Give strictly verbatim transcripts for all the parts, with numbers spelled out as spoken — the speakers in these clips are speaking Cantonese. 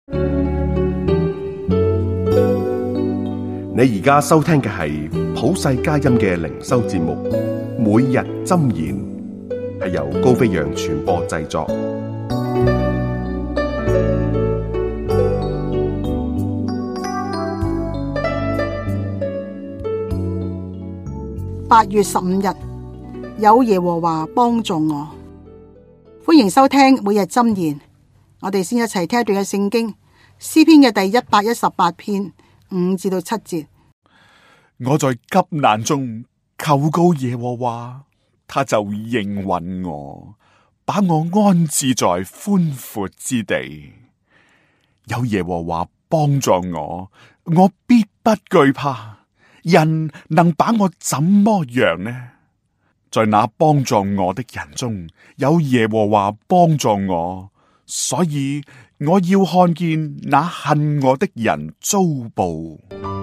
你而家收聽嘅係普世佳音嘅靈修節目，每日箴言，係由高飛揚傳播製作。 八月十五日，有耶和華幫助我。歡迎收聽每日箴言。我哋先一齊聽一段嘅聖經，詩篇嘅第一百一十八篇五至到七節。 我在急難中求告耶和華，他就應允我，把我安置在寬闊之地。有耶和華幫助我，我必不懼怕。人能把我怎麼樣呢？在那幫助我的人中，有耶和華幫助我，所以我要看見那恨我的人遭報。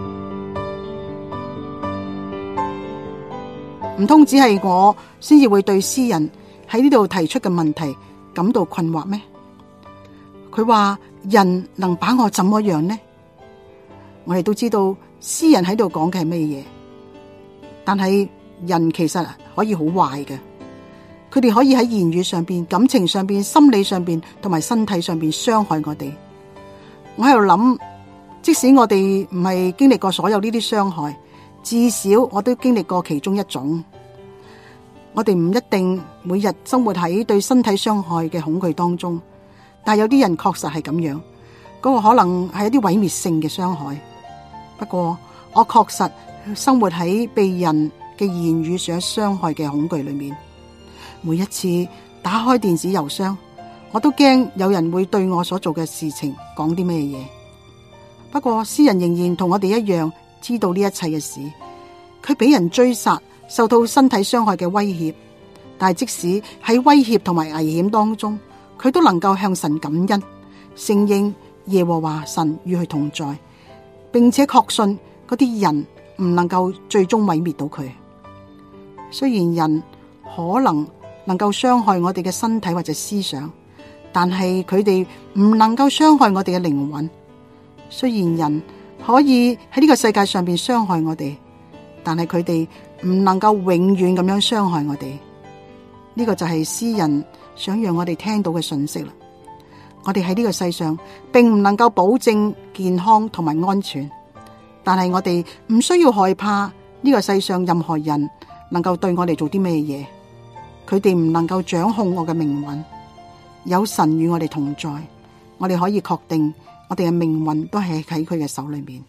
唔通只係我先至會對詩人喺呢度提出嘅問題感到困惑咩？佢話人能把我怎麼樣呢？我哋都知道詩人喺度講嘅係咩嘢，但係人其實可以好壞嘅，佢哋可以喺言語上邊、感情上邊、心理上邊同埋身體上邊傷害我哋。我喺度諗，即使我哋唔係經歷過所有呢啲傷害，至少我都經歷過其中一種。我哋唔一定每日生活喺對身體傷害嘅恐懼當中，但係有啲人確實係咁樣，嗰個可能係一啲毀滅性嘅傷害。不過我確實生活喺被人嘅言語上傷害嘅恐懼裏面。每一次打開電子郵箱，我都驚有人會對我所做嘅事情講啲咩嘢。不過詩人仍然同我哋一樣知道呢一切嘅事，佢俾人追殺，受到身體傷害嘅威脅，但係即使喺威脅同埋危險當中，佢都能夠向神感恩，承認耶和華神與佢同在，並且確信嗰啲人唔能夠最終毀滅到佢。雖然人可能能夠傷害我哋嘅身體或者思想，但係佢哋唔能夠傷害我哋嘅靈魂。雖然人可以喺呢個世界上邊傷害我哋，但係佢哋唔能夠永遠咁樣傷害我哋。呢個就係詩人想讓我哋聽到嘅信息啦。我哋喺呢個世上並唔能夠保證健康同埋安全，但係我哋唔需要害怕呢個世上任何人能夠對我哋做啲咩嘢。佢哋唔能夠掌控我嘅命運。有神與我哋同在，我哋可以確定我哋嘅命運都係喺佢嘅手裏面。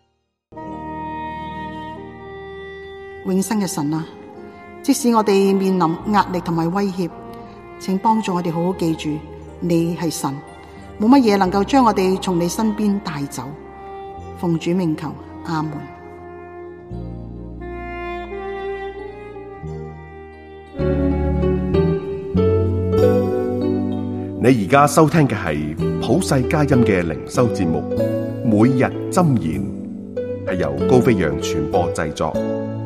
永生嘅神啊，即使我哋面臨壓力同埋威脅，請幫助我哋好好記住，你係神，冇乜嘢能夠將我哋從你身邊帶走。奉主名求，阿門。 你而家收聽嘅係普世佳音嘅靈修節目，每日箴言，係由高飛揚傳播製作。